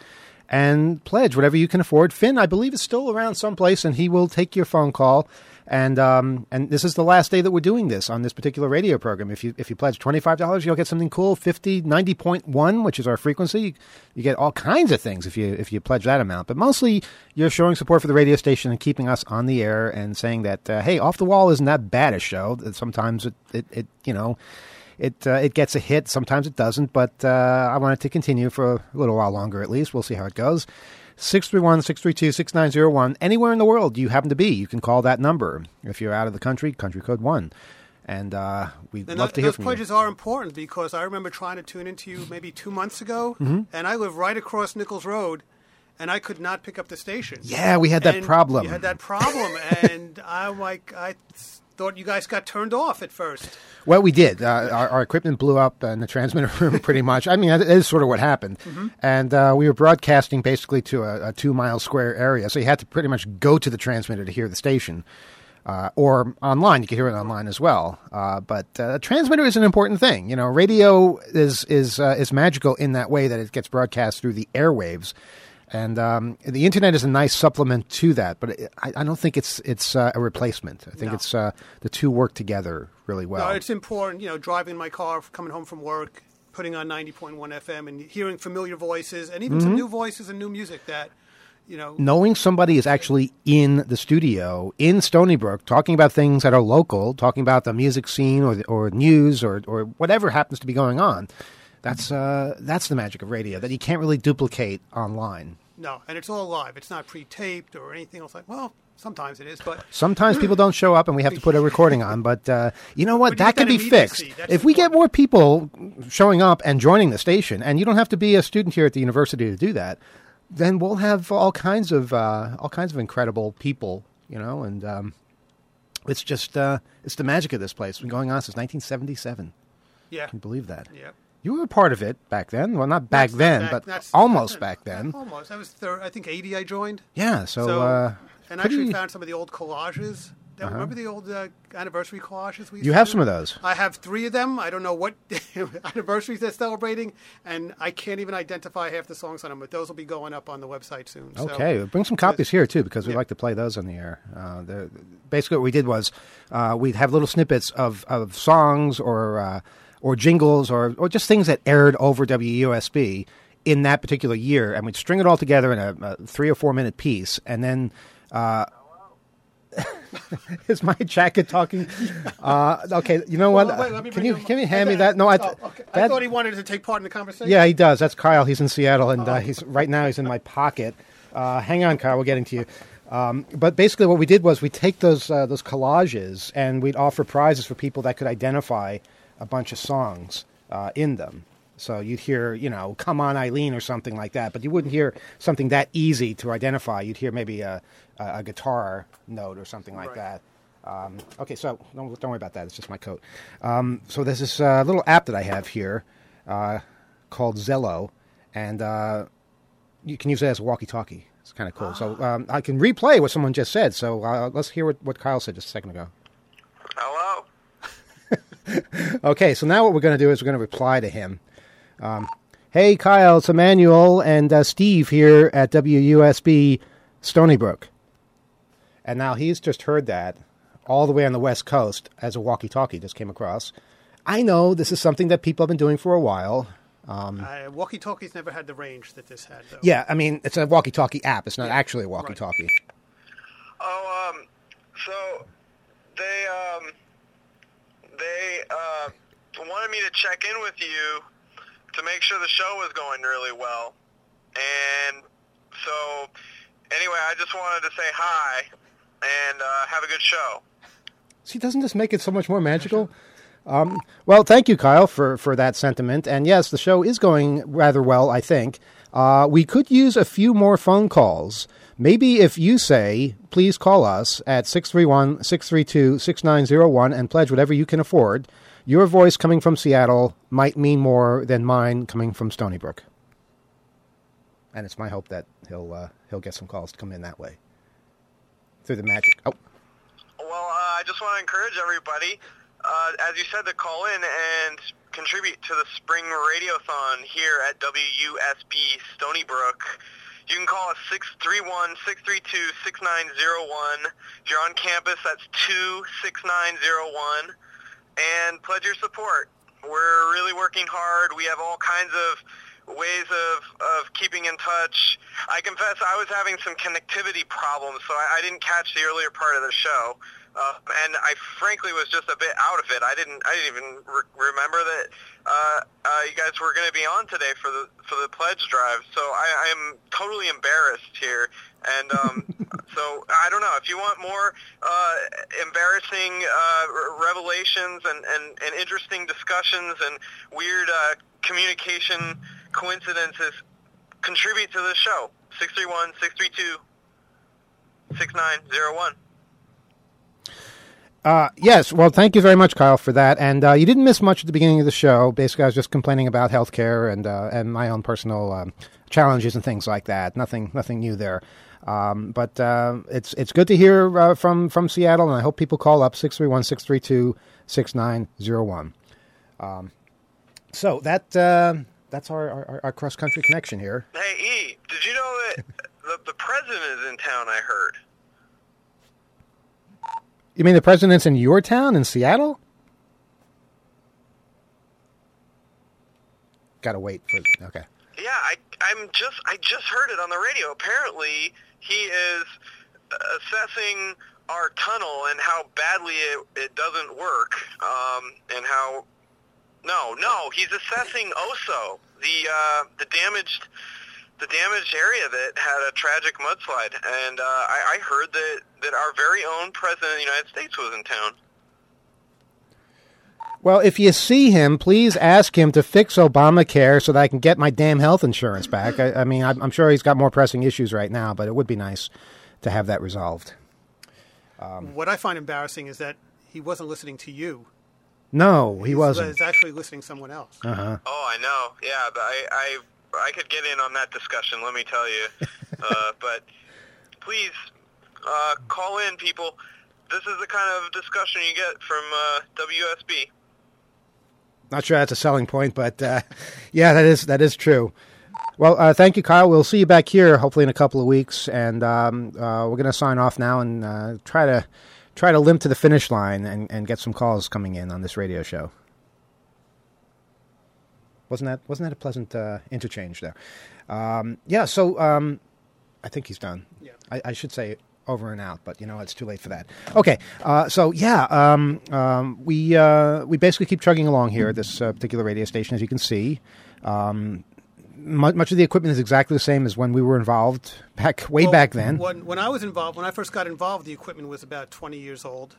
and pledge whatever you can afford. Finn, I believe, is still around someplace, and he will take your phone call. And um, and this is the last day that we're doing this on this particular radio program. If you if you pledge twenty-five dollars, you'll get something cool. fifty, ninety point one, which is our frequency. You, you get all kinds of things if you if you pledge that amount. But mostly, you're showing support for the radio station and keeping us on the air and saying that, uh, hey, Off the Wall isn't that bad a show. That sometimes it, it, it you know, it uh, it gets a hit. Sometimes it doesn't. But uh, I want it to continue for a little while longer at least. We'll see how it goes. six three one, six three two, six nine zero one. Anywhere in the world you happen to be, you can call that number. If you're out of the country, country code one. And uh, we'd And love tho- to hear those from pledges are important because I remember trying to tune into you maybe two months ago, Mm-hmm. and I live right across Nichols Road, and I could not pick up the station. you. Yeah, we had that And problem. You had that problem, and I'm like, I thought you guys got turned off at first. Well, we did. Uh, our, our equipment blew up in the transmitter room pretty much. I mean, that is sort of what happened. Mm-hmm. And uh, we were broadcasting basically to a, a two-mile square area, so you had to pretty much go to the transmitter to hear the station. Uh, or online, you can hear it online as well. Uh, but uh, a transmitter is an important thing. You know, radio is is uh, is magical in that way that it gets broadcast through the airwaves, and um, the internet is a nice supplement to that. But it, I, I don't think it's it's uh, a replacement. I think No. it's uh, the two work together really well. No, it's important, you know, driving my car, coming home from work, putting on ninety point one F M and hearing familiar voices and even Mm-hmm. some new voices and new music that, you know. Knowing somebody is actually in the studio in Stony Brook talking about things that are local, talking about the music scene or or news or or whatever happens to be going on, that's uh, that's the magic of radio that you can't really duplicate online. no, and it's all live. It's not pre-taped or anything else. Like, well, sometimes it is, but Sometimes people don't show up and we have to put a recording on, but uh, you know what? But you That get can that be fixed. immediacy. That's If we get important. more people showing up and joining the station, and you don't have to be a student here at the university to do that, then we'll have all kinds of uh, all kinds of incredible people, you know, and um, it's just uh, it's the magic of this place. It's been going on since nineteen seventy-seven. yeah, Can you believe that? yeah. You were a part of it back then. Well, not back That's- then, that- but that's- almost that's- back then. Almost. I was thir- I think eighty. I joined. Yeah, so, So, uh, and pretty- actually found some of the old collages. That- Remember the old uh, anniversary collages we used you to have do? some of those. I have three of them. I don't know what anniversaries they're celebrating, and I can't even identify half the songs on them, but those will be going up on the website soon. So- Okay, bring some copies here too, because we Yeah. like to play those on the air. Uh, the, basically, what we did was uh, we'd have little snippets of, of songs or uh, or jingles or or just things that aired over W U S B in that particular year, and we'd string it all together in a, a three or four minute piece, and then. Uh, is my jacket talking? Uh, okay, you know what? Well, wait, let me can bring you him- can you hand me Okay. that? No, I. Oh, okay. I that- thought he wanted to take part in the conversation. Yeah, he does. That's Kyle. He's in Seattle, and Oh. uh, he's right now. He's in my pocket. Uh, hang on, Kyle. We're getting to you. Um, but basically, what we did was we take those uh, those collages, and we'd offer prizes for people that could identify a bunch of songs uh, in them. So you'd hear, you know, "Come On, Eileen" or something like that, but you wouldn't hear something that easy to identify. You'd hear maybe a, a, a guitar note or something like Right. that. Um, okay, so don't, don't worry about that. It's just my coat. Um, so there's this uh, little app that I have here uh, called Zello, and uh, you can use it as a walkie-talkie. It's kind of cool. So um, I can replay what someone just said. So uh, let's hear what, what Kyle said just a second ago. Hello? Okay, so now what we're going to do is we're going to reply to him. Um, hey, Kyle, it's Emmanuel and uh, Steve here at W U S B Stony Brook. And now he's just heard that all the way on the West Coast as a walkie-talkie just came across. I know this is something that people have been doing for a while. Um, Uh, walkie-talkies never had the range that this had, though. yeah, I mean, it's a walkie-talkie app. It's not actually a walkie-talkie. Oh, um, so they, um, they, uh, wanted me to check in with you to make sure the show was going really well. And so, anyway, I just wanted to say hi and uh, have a good show. See, doesn't this make it so much more magical? Um, well, thank you, Kyle, for, for that sentiment. And yes, the show is going rather well, I think. Uh, we could use a few more phone calls. Maybe if you say, please call us at six three one, six three two, six nine zero one and pledge whatever you can afford, your voice coming from Seattle might mean more than mine coming from Stony Brook. And it's my hope that he'll uh, he'll get some calls to come in that way. Through the magic. Oh. Well, uh, I just want to encourage everybody, uh, as you said, to call in and contribute to the Spring Radiothon here at W U S B Stony Brook. You can call us six three one, six three two, six nine zero one. If you're on campus, that's two six nine zero one. And pledge your support. We're really working hard. We have all kinds of ways of, of keeping in touch. I confess I was having some connectivity problems, so I, I didn't catch the earlier part of the show. Uh, and I frankly was just a bit out of it. I didn't I didn't even re- remember that uh, uh, you guys were going to be on today for the for the pledge drive. So I, I am totally embarrassed here. And um, so I don't know if you want more uh, embarrassing uh, revelations and, and, and interesting discussions and weird uh, communication coincidences, contribute to this show. six three one, six three two, six nine zero one. Uh, yes, well, thank you very much, Kyle, for that. And uh, you didn't miss much at the beginning of the show. Basically, I was just complaining about healthcare and uh, and my own personal um, challenges and things like that. Nothing, nothing new there. Um, but uh, it's it's good to hear uh, from from Seattle, and I hope people call up six three one, six three two, six nine zero one. Um, so that uh, that's our, our, our cross country connection here. Hey, E, did you know that the, the president is in town, I heard? You mean the president's in your town, in Seattle? Gotta wait for okay. Yeah, I I'm just I just heard it on the radio. Apparently, he is assessing our tunnel and how badly it, it doesn't work, um, and how no no he's assessing O S O, the uh, the damaged the damaged area that had a tragic mudslide, and uh, I, I heard that, that our very own President of the United States was in town. Well, if you see him, please ask him to fix Obamacare so that I can get my damn health insurance back. I, I mean, I'm, I'm sure he's got more pressing issues right now, but it would be nice to have that resolved. Um, what I find embarrassing is that he wasn't listening to you. No, he He's, wasn't. He's actually listening to someone else. Uh-huh. Oh, I know. Yeah, but I, I, I could get in on that discussion, let me tell you. uh, but please uh, call in, people. This is the kind of discussion you get from uh, W S B. Not sure that's a selling point, but uh, yeah, that is that is true. Well, uh, thank you, Kyle. We'll see you back here hopefully in a couple of weeks, and um, uh, we're going to sign off now and uh, try to try to limp to the finish line and, and get some calls coming in on this radio show. Wasn't that wasn't that a pleasant uh, interchange there? Um, yeah. So um, I think he's done. Yeah. I, I should say over and out, but you know it's too late for that. Okay, uh, so yeah, um, um, we uh, we basically keep chugging along here at this uh, particular radio station, as you can see. Um, much, much of the equipment is exactly the same as when we were involved back way Well, back then. When, when I was involved, when I first got involved, the equipment was about twenty years old,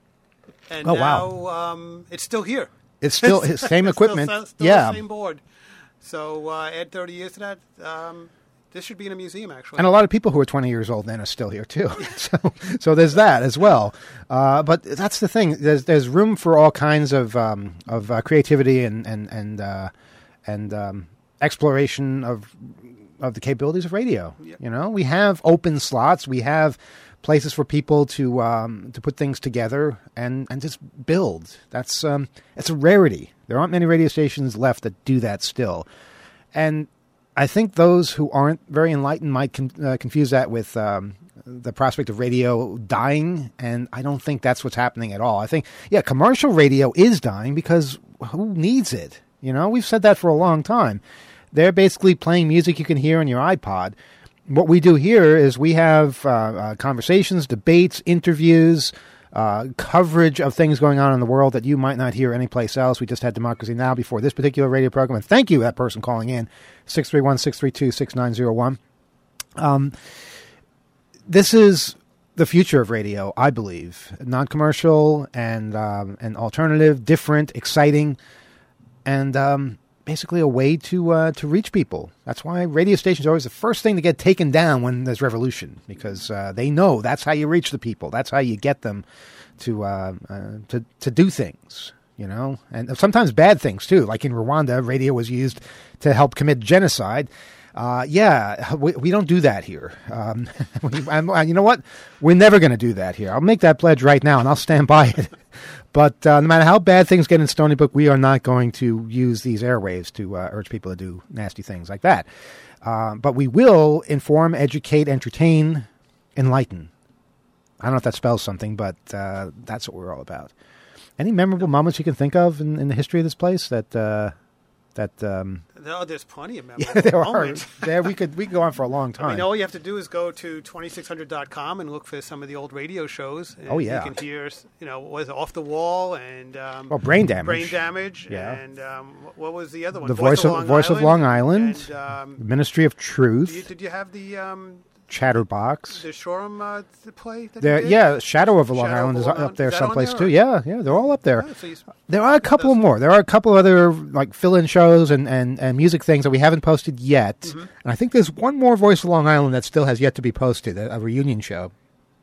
and Oh, now wow. um, it's still here. It's still it's same It's still- equipment, Still, still yeah. the same board. So uh, add thirty years to that. Um, this should be in a museum, actually. And a lot of people who are twenty years old then are still here too. so, so there's that as well. Uh, but that's the thing. There's there's room for all kinds of um, of uh, creativity and and and uh, and um, exploration of of the capabilities of radio. Yep. You know, we have open slots. We have places for people to um, to put things together and, and just build. That's um, it's a rarity. There aren't many radio stations left that do that still, and I think those who aren't very enlightened might con- uh, confuse that with um, the prospect of radio dying, and I don't think that's what's happening at all. I think, yeah, commercial radio is dying because who needs it? You know, we've said that for a long time. They're basically playing music you can hear on your iPod. What we do here is we have uh, uh, conversations, debates, interviews, uh, coverage of things going on in the world that you might not hear anyplace else. We just had Democracy Now! Before this particular radio program. And thank you, that person calling in, six three one, six three two, six nine zero one. Um, this is the future of radio, I believe. Non-commercial and, um, and alternative, different, exciting, and um, basically a way to uh, to reach people. That's why radio stations are always the first thing to get taken down when there's revolution, because uh, they know that's how you reach the people. That's how you get them to uh, uh, to to do things, you know, and sometimes bad things too. Like in Rwanda, radio was used to help commit genocide. Uh, yeah, we, we don't do that here. Um, we, I'm, you know what? We're never going to do that here. I'll make that pledge right now, and I'll stand by it. But uh, no matter how bad things get in Stony Brook, we are not going to use these airwaves to uh, urge people to do nasty things like that. Uh, but we will inform, educate, entertain, enlighten. I don't know if that spells something, but uh, that's what we're all about. Any memorable moments you can think of in, in the history of this place that... Uh, That um, no, there's plenty of memorable yeah, there are. moments. There we could we could go on for a long time. I mean, all you have to do is go to twenty-six hundred dot com and look for some of the old radio shows. And Oh, yeah. you can hear, you know, what was it, Off the Wall and um, Well, Brain Damage. Brain Damage, Yeah. and um, what was the other one? The Voice of- Voice of Long Island. And, um, Ministry of Truth, did, you, did you have the um, Chatterbox. the Shoreham uh, th- play? That There, you did? yeah, Shadow of Long Shadow of Island is Long up Island. there Is that on someplace there, too. or- Yeah, yeah, they're all up there. Yeah, so you s- There are a couple those- more. There are a couple other like fill-in shows and, and, and music things that we haven't posted yet. Mm-hmm. And I think there's one more Voice of Long Island that still has yet to be posted, a, a reunion show.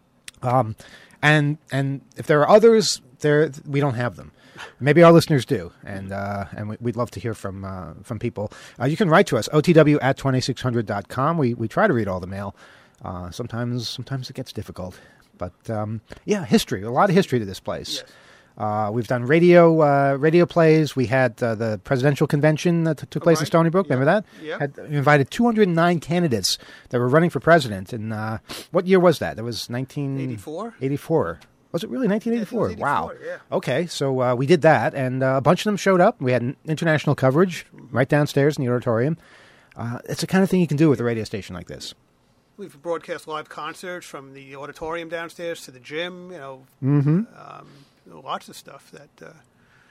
Um, and and if there are others, there we don't have them. Maybe our listeners do, and uh, and we, we'd love to hear from uh, from people. Uh, you can write to us, O T W at twenty-six hundred dot com. We we try to read all the mail. Uh, sometimes sometimes it gets difficult, but um, yeah, history. A lot of history to this place. Yes. Uh, we've done radio uh, radio plays. We had uh, the presidential convention that t- took place in Right. Stony Brook. Yeah. Remember that? Yeah. Had we invited two hundred nine candidates that were running for president. And uh, what year was that? That was nineteen eighty-four? eighty-four. Was it really nineteen eighty-four? Yeah, it was Wow. eighty-four, yeah. Okay, so uh, we did that, and uh, a bunch of them showed up. We had n- international coverage right downstairs in the auditorium. Uh, it's the kind of thing you can do with a radio station like this. We've broadcast live concerts from the auditorium downstairs to the gym, you know, Mm-hmm. um, lots of stuff that, uh,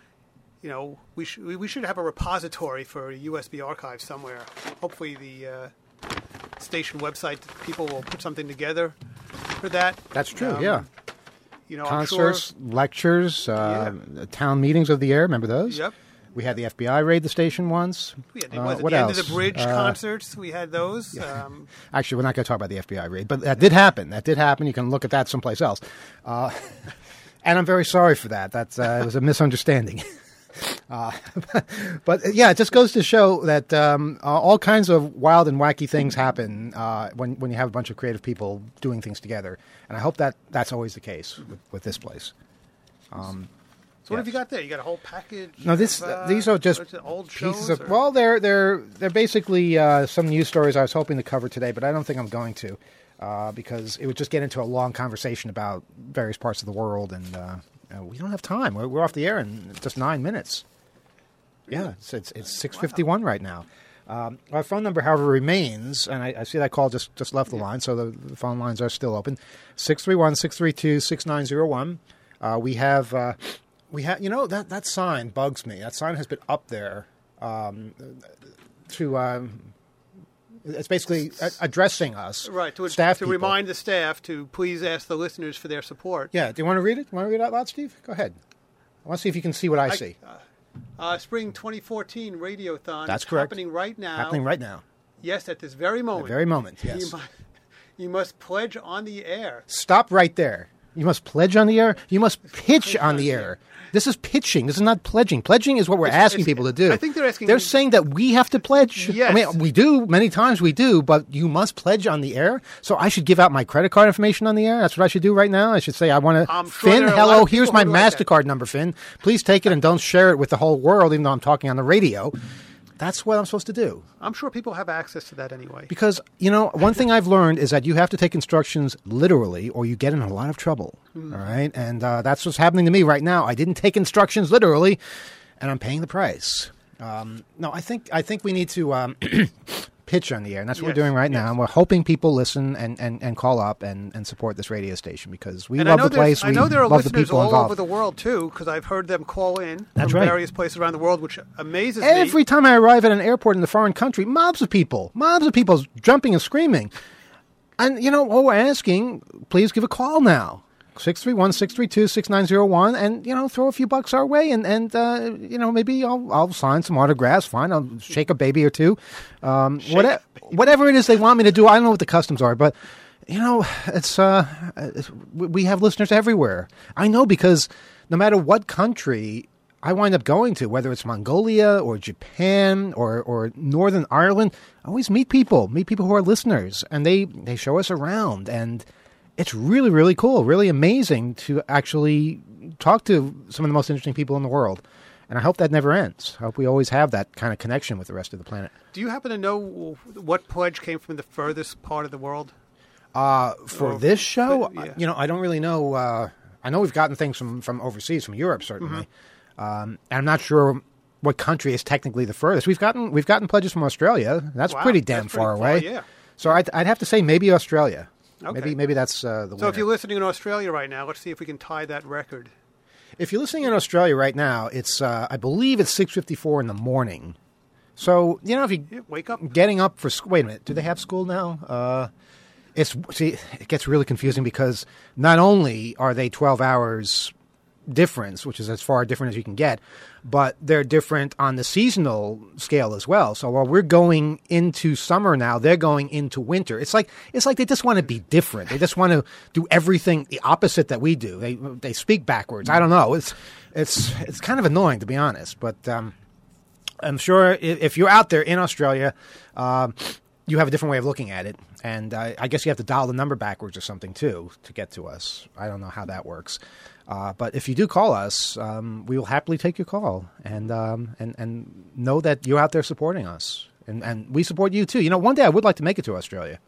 you know, we, sh- we we should have a repository for U S B archives somewhere. Hopefully the uh, station website, people will put something together for that. That's true, Um, yeah. You know, I'm Concerts, sure. lectures, uh, town meetings of the air. Remember those? Yep. We had the F B I raid the station once. We had the, Uh, was it what the else? End of the Bridge Uh, concerts. We had those. Um, Actually, we're not going to talk about the F B I raid, but that did happen. That did happen. You can look at that someplace else. Uh, and I'm very sorry for that. That uh, it was a misunderstanding. Uh, but uh, yeah, it just goes to show that um, uh, all kinds of wild and wacky things happen uh, when when you have a bunch of creative people doing things together, and I hope that that's always the case with, with this place. Um, so what have yes. you got there? You got a whole package. No, this of, uh, these are just what is it, old pieces shows. of. or- Well, they're they're they're basically uh, some news stories I was hoping to cover today, but I don't think I'm going to uh, because it would just get into a long conversation about various parts of the world, and uh, uh, we don't have time. We're, we're off the air in just nine minutes. Yeah, it's it's, it's six fifty-one right now. Um, our phone number, however, remains, and I, I see that call just, just left the line, so the, the phone lines are still open. six three one, six three two, six nine zero one. Uh, we have, uh, we have, you know, that, that sign bugs me. That sign has been up there um, to, um, it's basically a- addressing us. Right, to, staff to people. remind the staff to please ask the listeners for their support. Yeah, do you want to read it? Want to read it out loud, Steve? Go ahead. I want to see if you can see what I, I- see. Uh, Spring twenty fourteen Radiothon. That's is correct. Happening right now. Happening right now. Yes, at this very At moment. the very moment, You yes. must, you must pledge on the air. Stop right there. You must pledge on the air. You must pitch on the air. This is pitching. This is not pledging. Pledging is what we're It's- asking it's- people to do. I think they're asking- They're saying that we have to pledge. Yes. I mean, we do. Many times we do, but you must pledge on the air. So I should give out my credit card information on the air. That's what I should do right now. I should say, I want to. I'm sure Finn, there are a lot hello, of people here's who my do like that. MasterCard number, Finn. Please take it and don't share it with the whole world, even though I'm talking on the radio. That's what I'm supposed to do. I'm sure people have access to that anyway. Because, you know, one thing I've learned is that you have to take instructions literally or you get in a lot of trouble. Mm. All right? And uh, that's what's happening to me right now. I didn't take instructions literally, and I'm paying the price. Um, no, I think I think we need to um, pitch on the air, and that's what Yes, we're doing right yes. now. And we're hoping people listen and, and, and call up and, and support this radio station because we and I love know the place. there's- We I know there are love the listeners people all involved. over the world, too, because I've heard them call in That's from right. various places around the world, which amazes me. Every time I arrive at an airport in the foreign country, mobs of people, mobs of people jumping and screaming. And, you know, what we're asking, please give a call now. six three one, six three two, six nine zero one and, you know, throw a few bucks our way and, and uh, you know, maybe I'll I'll sign some autographs. Fine, I'll shake a baby or two. Um, whatever, whatever it is they want me to do, I don't know what the customs are, but, you know, it's, uh, it's, we have listeners everywhere. I know because no matter what country I wind up going to, whether it's Mongolia or Japan or, or Northern Ireland, I always meet people, meet people who are listeners, and they, they show us around, and it's really, really cool, really amazing to actually talk to some of the most interesting people in the world. And I hope that never ends. I hope we always have that kind of connection with the rest of the planet. Do you happen to know what pledge came from the furthest part of the world? Uh, for Oh, this show, but, yeah. you know, I don't really know. Uh, I know we've gotten things from, from overseas, from Europe, certainly. Mm-hmm. Um, and I'm not sure what country is technically the furthest. We've gotten we've gotten pledges from Australia. That's Wow, pretty damn that's pretty far far, away. yeah. So I'd, I'd have to say maybe Australia. Okay. Maybe maybe that's uh, the So winner. if you're listening in Australia right now, let's see if we can tie that record. If you're listening in Australia right now, it's uh, I believe it's six fifty-four in the morning. So you know if you Yeah, wake up. getting up for school. Wait a minute, do they have school now? Uh, it's see, it gets really confusing because not only are they twelve hours difference, which is as far different as you can get, but they're different on the seasonal scale as well. So while we're going into summer now, they're going into winter. It's like it's like they just want to be different. They just want to do everything the opposite that we do. They they speak backwards. I don't know. It's it's it's kind of annoying to be honest, but um, I'm sure if, if you're out there in Australia, um, you have a different way of looking at it. And uh, I guess you have to dial the number backwards or something, too, to get to us. I don't know how that works. Uh, but if you do call us, um, we will happily take your call and, um, and and know that you're out there supporting us. And, and we support you, too. You know, one day I would like to make it to Australia.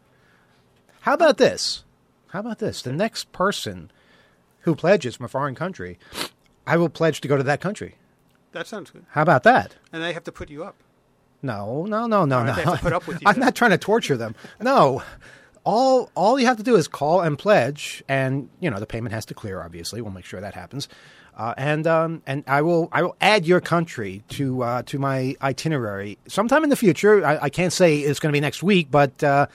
How about this? How about this? The next person who pledges from a foreign country, I will pledge to go to that country. That sounds good. How about that? And they have to put you up. No, no, no, no, Or no. they have to put up with you. I'm not trying to torture them. No. All all you have to do is call and pledge, and you know the payment has to clear. Obviously, we'll make sure that happens, uh, and um, and I will I will add your country to uh, to my itinerary sometime in the future. I, I can't say it's going to be next week, but uh,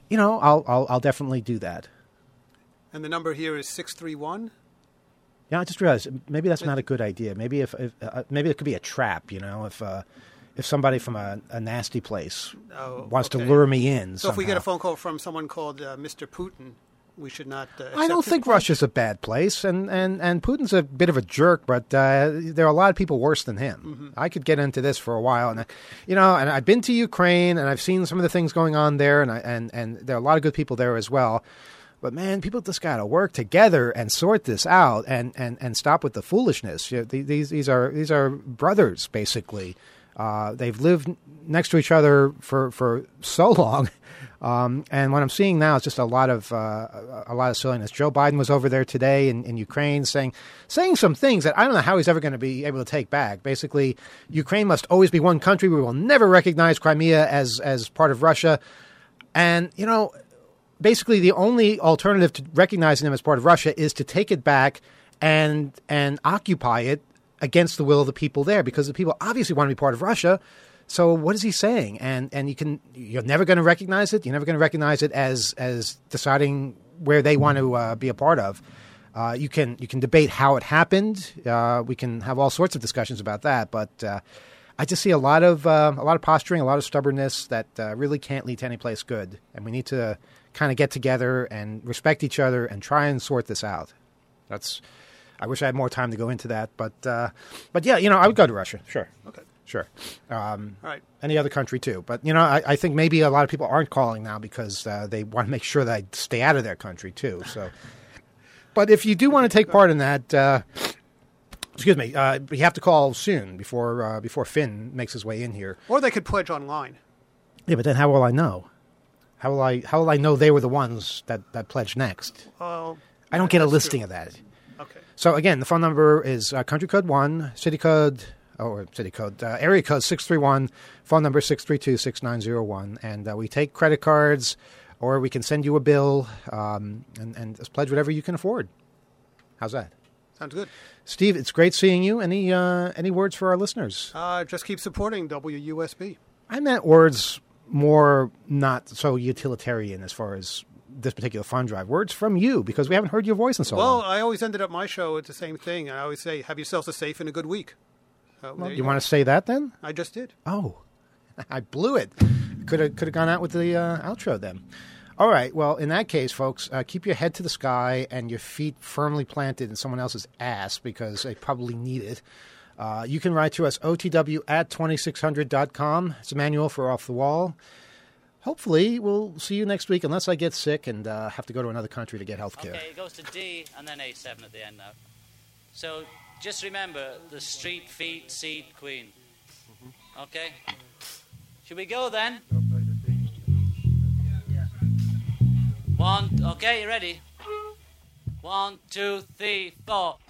you know, I'll, I'll I'll definitely do that. And the number here is six three one. Yeah, I just realized maybe that's not a good idea. Maybe if, if uh, maybe it could be a trap. You know, if uh, if somebody from a, a nasty place Oh, wants okay. to lure me in. So if we get a somehow. phone call from someone called uh, Mister Putin, we should not. Uh, I don't accept think his- Russia's a bad place, and, and, and Putin's a bit of a jerk, but uh, there are a lot of people worse than him. Mm-hmm. I could get into this for a while, and I, you know, and I've been to Ukraine, and I've seen some of the things going on there, and I, and and there are a lot of good people there as well. But man, people just got to work together and sort this out, and, and, and stop with the foolishness. You know, these these are these are brothers basically. Uh, they've lived next to each other for, for so long. Um, and what I'm seeing now is just a lot of uh, a lot of silliness. Joe Biden was over there today in, in Ukraine saying saying some things that I don't know how he's ever going to be able to take back. Basically, Ukraine must always be one country. We will never recognize Crimea as as part of Russia. And, you know, basically the only alternative to recognizing them as part of Russia is to take it back and and occupy it against the will of the people there, because the people obviously want to be part of Russia. So what is he saying? And and you can you're never going to recognize it. You're never going to recognize it as as deciding where they want to uh, be a part of. Uh, you can you can debate how it happened. Uh, we can have all sorts of discussions about that. But uh, I just see a lot of uh, a lot of posturing, a lot of stubbornness that uh, really can't lead to any place good. And we need to kind of get together and respect each other and try and sort this out. That's. I wish I had more time to go into that, but uh, but yeah, you know, I would go to Russia. Sure. Okay. Sure. Um, All right. Any other country too. But, you know, I, I think maybe a lot of people aren't calling now because uh, they want to make sure that I stay out of their country too. So, but if you do want to take part in that, uh, excuse me, uh, you have to call soon before uh, before Finn makes his way in here. Or they could pledge online. Yeah, but then how will I know? How will I how will I know they were the ones that, that pledged next? Well, I don't get a that's listing true. of that. Okay. So again, the phone number is uh, country code one, city code, or city code, uh, area code six three one, phone number six three two, six nine zero one. And uh, we take credit cards, or we can send you a bill, um, and, and just pledge whatever you can afford. How's that? Sounds good. Steve, it's great seeing you. Any uh, any words for our listeners? Uh, just keep supporting W U S B. I meant words more not so utilitarian as far as this particular fund drive. Words from you, because we haven't heard your voice in so Well, long. I always ended up my show with the same thing. I always say, have yourselves a safe and a good week. So, Well, there you go. want to say that then? I just did. Oh, I blew it. Could have could have gone out with the uh, outro then. All right. Well, in that case, folks, uh, keep your head to the sky and your feet firmly planted in someone else's ass, because they probably need it. Uh, you can write to us, O T W at twenty-six hundred dot com. It's a manual for Off the Wall. Hopefully, we'll see you next week, unless I get sick and uh, have to go to another country to get health care. Okay, it goes to D and then A seven at the end now. So just remember the street feet seed queen. Okay? Should we go then? One, okay, you ready? One, two, three, four.